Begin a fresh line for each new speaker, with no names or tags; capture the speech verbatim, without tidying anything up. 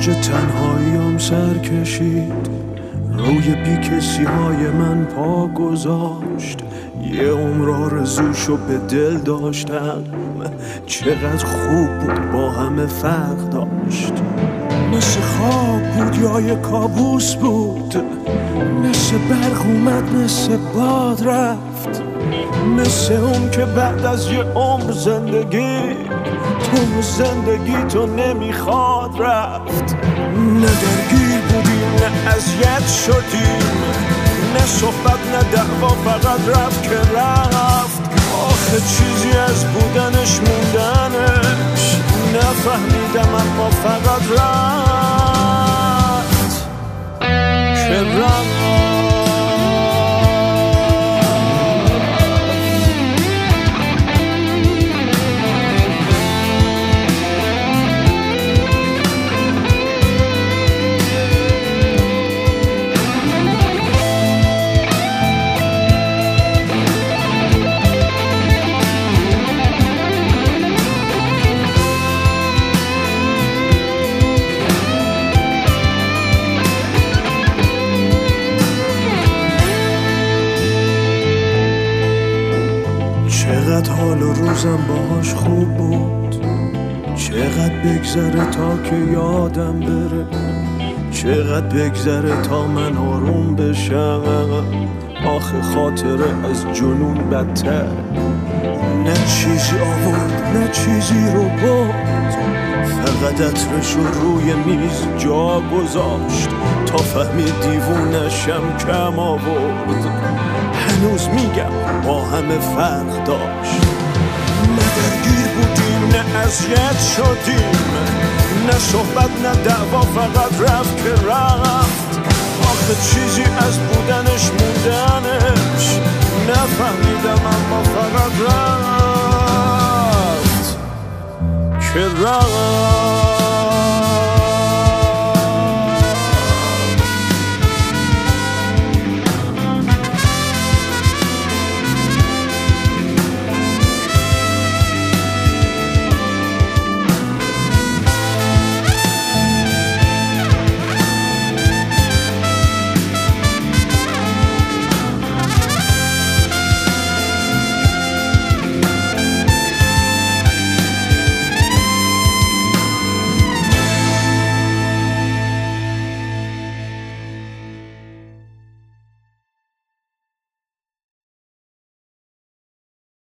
اوج تنهاییم سر کشید، روی بی کسی های من پا گذاشت. یه عمر آرزوشو به دل داشتم، چقدر خوب بود با همه فرق داشت. مثل خواب بود یا یه کابوس بود، مثل برق اومد مثل باد رفت، مثل اون که بعد از یه عمر زندگی تو زندگی تو نمیخواد رفت. نه درگیر بودیم نه اذیت شدیم، نه صحبت نه دعوا، فقط رفت که رفت. آخه چیزی از بودنش موندنش نفهمیدم، اما فقط رفت که رفت. چقدر حال و روزم باهاش خوب بود، چقدر بگذره تا که یادم بره، چقدر بگذره تا من آروم بشم. آخه خاطره از جنون بدتر، نه چیزی آورد نه چیزی رو برد، فقط عطرش رو روی میز جا گذاشت تا فهمید دیوونشم کم آورد. هنوز میگم با همه فرق داشت، نه درگیر بودیم نه اذیت شدیم، نه صحبت نه دعوا، فقط رفت که رفت. آخه چیزی از بودنش موندنش نفهمیدم، اما فقط رفت که رفت.